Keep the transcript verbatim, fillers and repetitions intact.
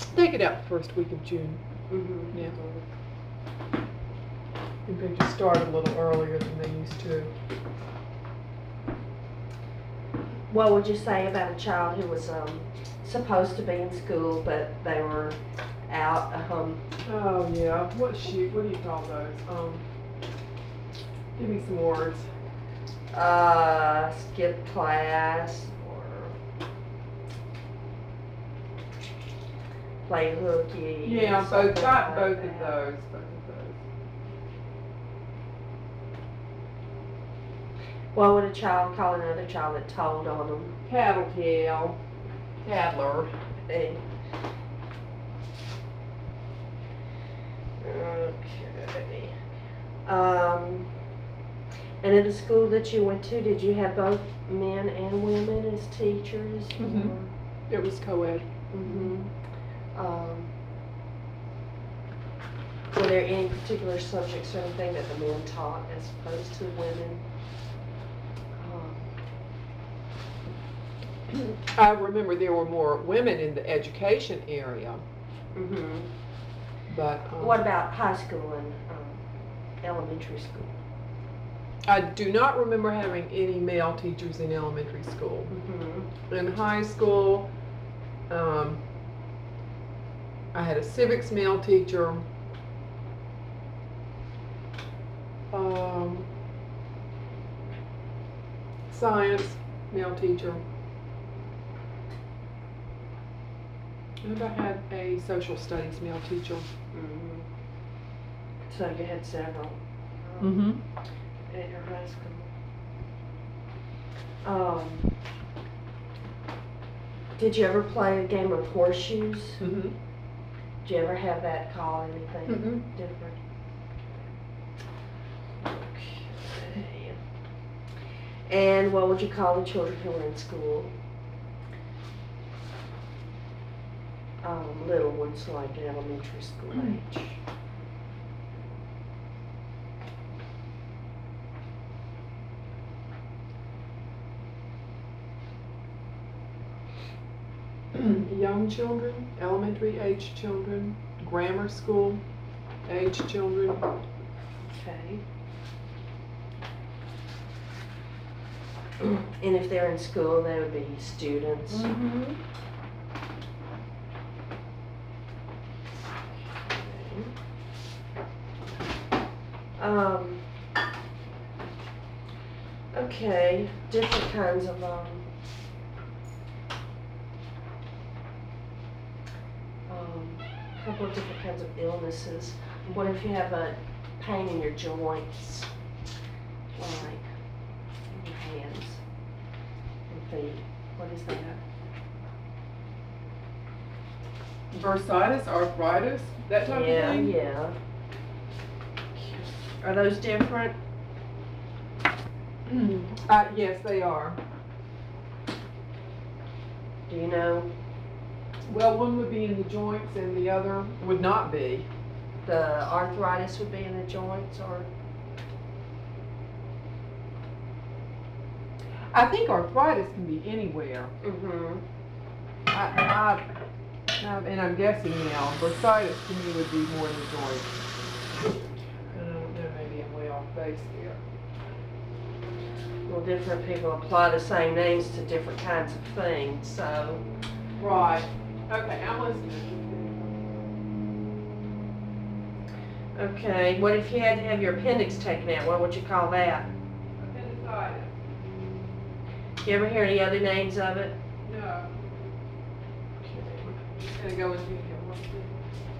Take it out the first week of June. Mm-hmm. Yeah. I think they just started a little earlier than they used to. What would you say about a child who was um, supposed to be in school, but they were out? Um, Oh yeah. What shoot? What do you call those? Um. Give me some words. uh, skip class or play hooky. Yeah, both something got like both of that. those. Both of those. What would a child call another child that told on them? Tattletale. Tattler. Hey. Okay. Um, and in the school that you went to, did you have both men and women as teachers? Mhm. It was co-ed. Mm-hmm. Um, were there any particular subjects or anything that the men taught as opposed to the women? Um, I remember there were more women in the education area, mm-hmm. but um, What about high school and um, elementary school? I do not remember having any male teachers in elementary school. Mm-hmm. In high school, um, I had a civics male teacher. Um, science male teacher. And I had a social studies male teacher. Mm-hmm. So you had several Mm-hmm. at your high school. Um, did you ever play a game of horseshoes? Mm-hmm. Did you ever have that call anything Mm-mm. different? Okay. And what would you call the children who were in school? Um, little ones, like elementary school age. Young children, elementary age children, grammar school age children. Okay. And if they're in school, they would be students. Mm-hmm. Um, okay, different kinds of, um, um, a couple of different kinds of illnesses. What if you have a pain in your joints, like in your hands and feet? What is that? Bursitis, arthritis, that type Yeah, of thing. yeah. Are those different? Uh, yes, they are. Do you know? Well, one would be in the joints and the other would not be. The arthritis would be in the joints, or? I think arthritis can be anywhere. Mm-hmm. I, I, I, and I'm guessing now, bursitis to me would be more in the joints. I don't know, maybe I'm way off base there. Well, different people apply the same names to different kinds of things, so. Right. Okay, I'm listening. Okay, what if you had to have your appendix taken out? What would you call that? Appendicitis. You ever hear any other names of it? No. Just gonna go with you here.